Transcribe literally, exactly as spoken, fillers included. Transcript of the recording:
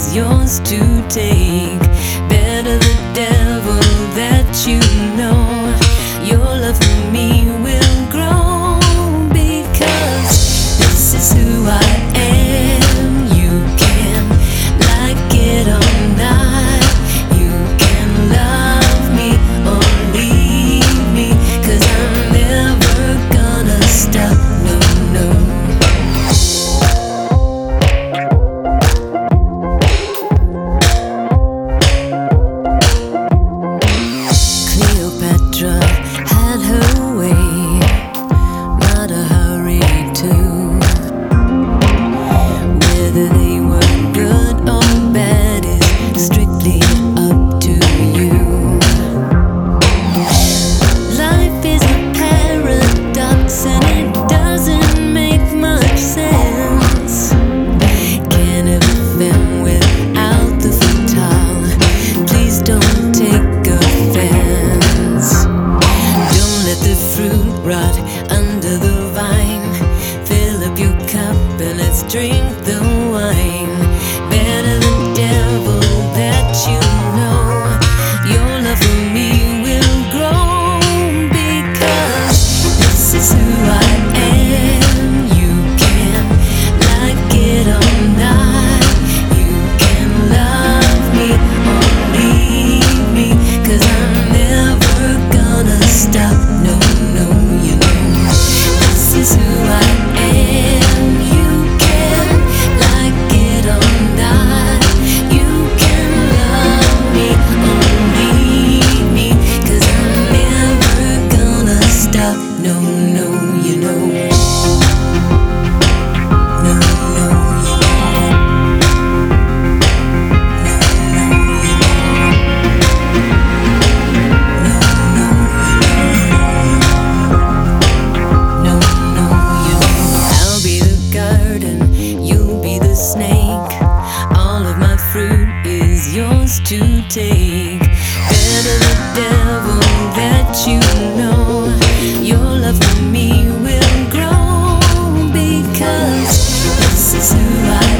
is yours to take. Better the devil that you know. Your love for me will grow, because this is who I am. You can like it or not. You can love me or leave me, 'cause I'm never gonna stop. No, no. Cleopatra had her way, not a hurry too. Whether they were good or bad is strictly up to you. Life is a paradox and it doesn't make much sense. Can't ever fail without the fatale. Please don't take offense. Don't let the fruit rot under the vine. Fill up your cup and let's drink the wine. Better the devil that you know. Your love for me will grow, because this is who I am. You can like it or not. You can love me or leave me, 'cause I'm never gonna stop. No, no, you know. This is who I am. You can like it or not. You can love me or leave me, 'cause I'm never gonna stop. No, no, you know. No, no, you know. No, no, you know. No, no, no, no, you know. I'll be the garden, you'll be the snake. All of my fruit is yours to take. Better the devil that you know. Your love for me will grow, because this is who I